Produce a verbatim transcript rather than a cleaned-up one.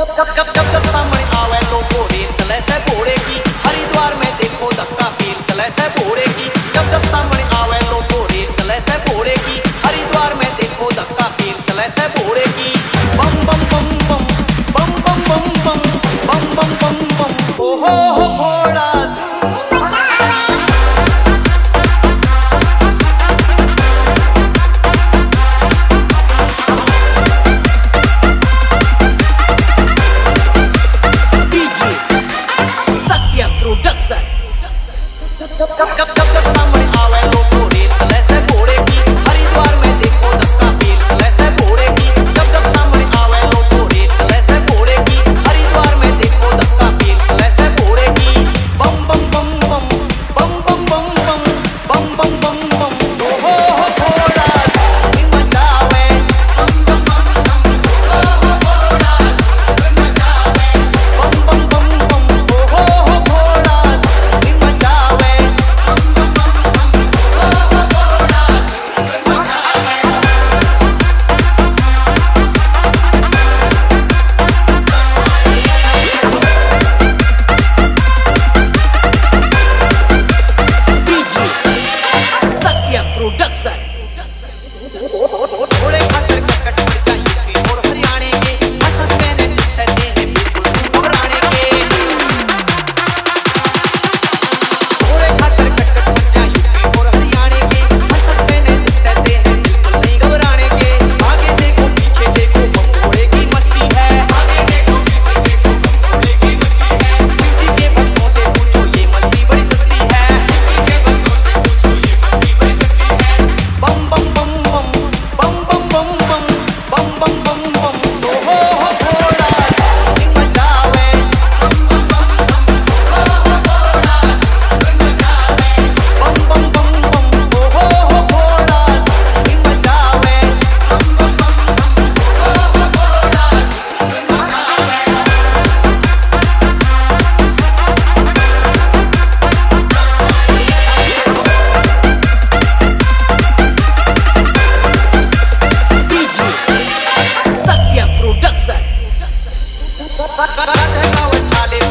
जब जब जब जब सामने आवे लोगो रेल चले से भोरे की, हरिद्वार में देखो धक्का पेल चले से भोरे की। जब जब सामने आवे लोगो रेल चले से भोरे की, हरिद्वार में देखो धक्का पेल चले से भोरे की। बम बम बम बम बम बम बम बम बम बम बम बम ओहो हो भोला Production.